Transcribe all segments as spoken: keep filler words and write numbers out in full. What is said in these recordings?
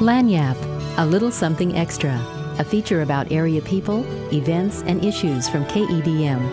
Lagniappe, a little something extra, a feature about area people, events, and issues from K E D M.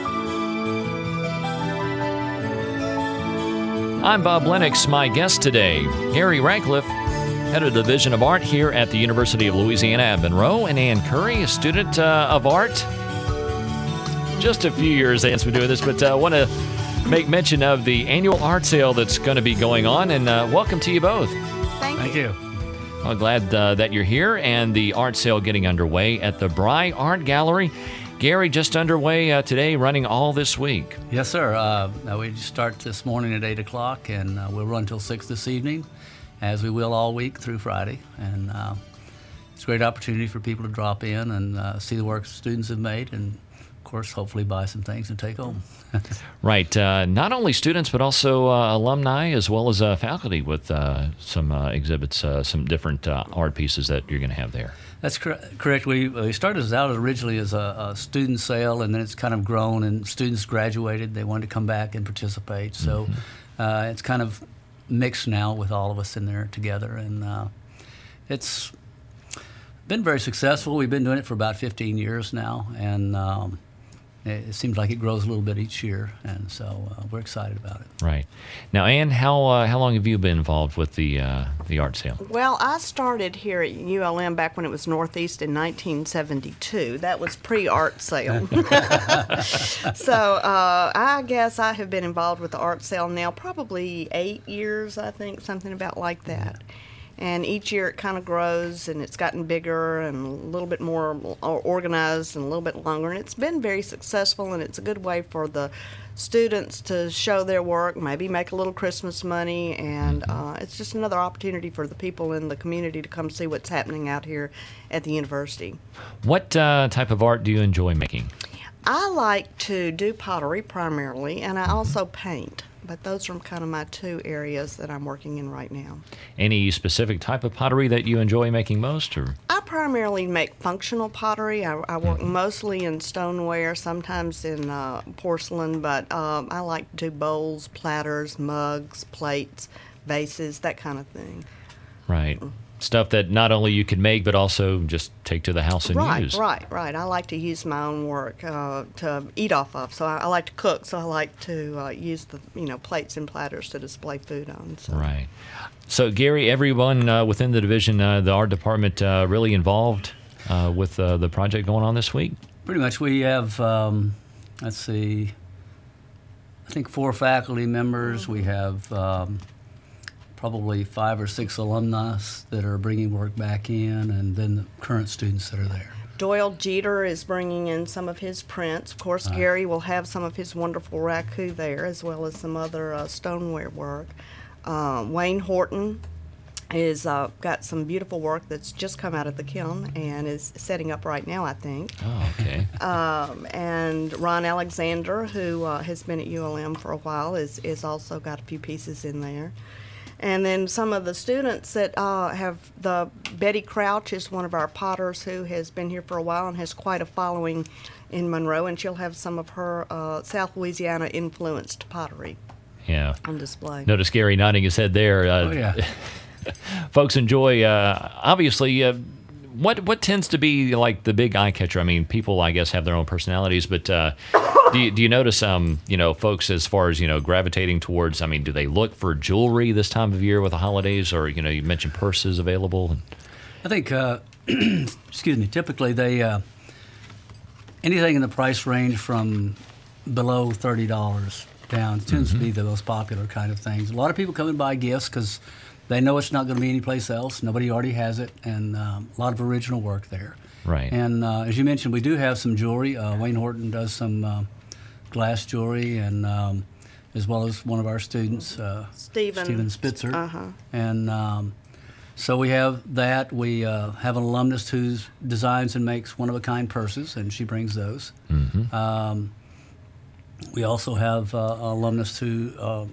I'm Bob Lennox. My guest today, Gary Radcliffe, head of the Division of Art here at the University of Louisiana at Monroe, and Ann Curry, a student uh, of art. Just a few years Ann's been doing this, but I uh, want to make mention of the annual art sale that's going to be going on, and uh, welcome to you both. Thank, Thank you. you. Well, glad uh, that you're here, and the art sale getting underway at the Bry Art Gallery. Gary, just underway uh, today, running all this week. Yes, sir. Uh, we start this morning at eight o'clock, and uh, we'll run till six this evening, as we will all week through Friday. And uh, it's a great opportunity for people to drop in and uh, see the work students have made, and, of course, hopefully buy some things and take home. Right. Uh, not only students, but also uh, alumni, as well as uh, faculty with uh, some uh, exhibits, uh, some different uh, art pieces that you're going to have there. That's cor- correct. We, we started this out originally as a, a student sale, and then it's kind of grown, and students graduated. They wanted to come back and participate. So mm-hmm. uh, it's kind of mixed now with all of us in there together. And uh, it's been very successful. We've been doing it for about fifteen years now, and um, it, it seems like it grows a little bit each year, and so uh, we're excited about it. Right. Now, Ann, how uh, how long have you been involved with the uh, the art sale? Well, I started here at U L M back when it was Northeast in nineteen seventy-two. That was pre-art sale. So uh, I guess I have been involved with the art sale now probably eight years, I think, something about like that. And each year it kind of grows, and it's gotten bigger and a little bit more organized and a little bit longer. And it's been very successful, and it's a good way for the students to show their work, maybe make a little Christmas money, and uh, it's just another opportunity for the people in the community to come see what's happening out here at the university. What uh, type of art do you enjoy making? I like to do pottery primarily, and I also paint. But those are kind of my two areas that I'm working in right now. Any specific type of pottery that you enjoy making most, or? I primarily make functional pottery. I, I work Mm-hmm. mostly in stoneware, sometimes in uh, porcelain, but um, I like to do bowls, platters, mugs, plates, vases, that kind of thing. Right. Stuff that not only you can make, but also just take to the house and right, use. Right, right, I like to use my own work uh, to eat off of. So I, I like to cook, so I like to uh, use the you know plates and platters to display food on. So. Right. So, Gary, everyone uh, within the division, uh, the art department, uh, really involved uh, with uh, the project going on this week? Pretty much. We have, um, let's see, I think four faculty members. We have um, probably five or six alumni that are bringing work back in, and then the current students that are there. Doyle Jeter is bringing in some of his prints. Of course, Right. Gary will have some of his wonderful raku there, as well as some other uh, stoneware work. Uh, Wayne Horton is uh, got some beautiful work that's just come out of the kiln and is setting up right now, I think. Oh, okay. Um, and Ron Alexander, who uh, has been at U L M for a while, is, is also got a few pieces in there. And then some of the students that uh, have the Betty Crouch is one of our potters who has been here for a while and has quite a following in Monroe, and she'll have some of her uh, South Louisiana influenced pottery Yeah. on display. Notice Gary nodding his head there. Uh, Oh, yeah. Folks enjoy, uh, obviously, uh, what what tends to be like the big eye catcher? I mean, people, I guess, have their own personalities, but uh, do, you, do you notice, um, you know, folks as far as, you know, gravitating towards, I mean, do they look for jewelry this time of year with the holidays, or, you know, you mentioned purses available? I think, uh, excuse me, typically they, uh, anything in the price range from below thirty dollars down tends Mm-hmm. to be the most popular kind of things. A lot of people come and buy gifts because they know it's not going to be anyplace else. Nobody already has it, and um, a lot of original work there. Right. And uh, as you mentioned, we do have some jewelry. Uh, Wayne Horton does some uh, glass jewelry, and um, as well as one of our students, uh, Stephen. Stephen Spitzer. Uh-huh. And um, so we have that. We uh, have an alumnus who designs and makes one-of-a-kind purses, and she brings those. Mm-hmm. Um, we also have uh, an alumnus who uh,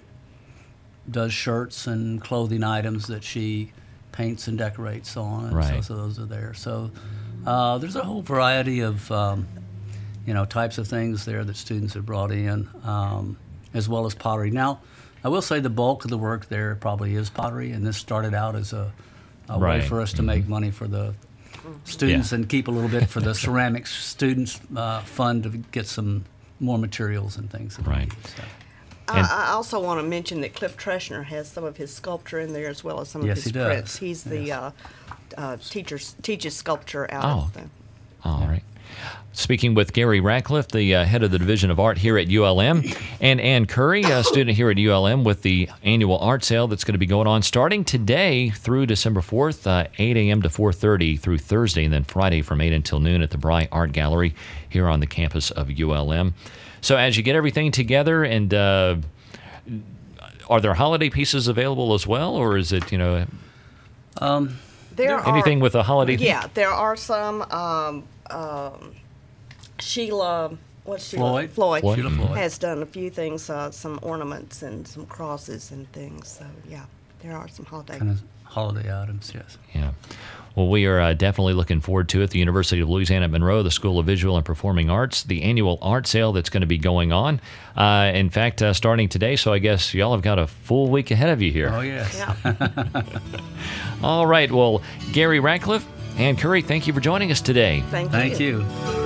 does shirts and clothing items that she paints and decorates on, and Right. so, so those are there. So uh, there's a whole variety of um, you know types of things there that students have brought in, um, as well as pottery. Now, I will say the bulk of the work there probably is pottery, and this started out as a a way Right. for us to make money for the students Yeah. and keep a little bit for the ceramics students uh, fund to get some more materials and things. that we Right. need, so. And- I, I also want to mention that Cliff Treschner has some of his sculpture in there as well as some Yes, of his he does. prints. He's the Yes. uh, uh, teachers teaches sculpture out Oh, of the. All right. Speaking with Gary Ratcliffe, the uh, head of the Division of Art here at U L M, and Ann Curry, a student here at U L M, with the annual art sale that's going to be going on starting today through December fourth, uh, eight a.m. to four thirty through Thursday, and then Friday from eight until noon at the Bry Art Gallery here on the campus of U L M. So as you get everything together, and uh, are there holiday pieces available as well, or is it, you know, There are anything with a holiday theme? Yeah, there are some. Um, um, Sheila, what's Sheila? Floyd. Floyd, Floyd. Sheila Floyd. has done a few things, uh, some ornaments and some crosses and things. So yeah, there are some holiday. Kind of holiday items, yes. Yeah. Well, we are uh, definitely looking forward to it. The University of Louisiana at Monroe, the School of Visual and Performing Arts, the annual art sale that's going to be going on. Uh, in fact, uh, starting today, so I guess y'all have got a full week ahead of you here. Oh, yes. Yeah, All right. Well, Gary Ratcliffe, Ann Curry, thank you for joining us today. thank, Thank you.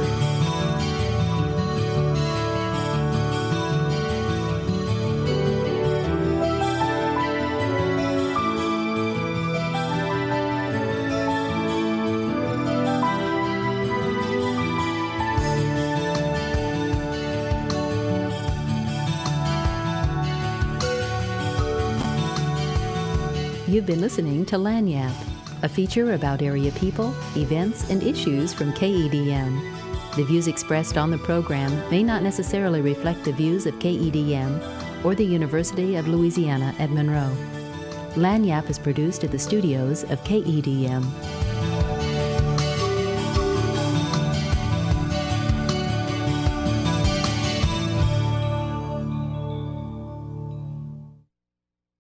You've been listening to Lagniappe, a feature about area people, events, and issues from K E D M. The views expressed on the program may not necessarily reflect the views of K E D M or the University of Louisiana at Monroe. Lagniappe is produced at the studios of K E D M.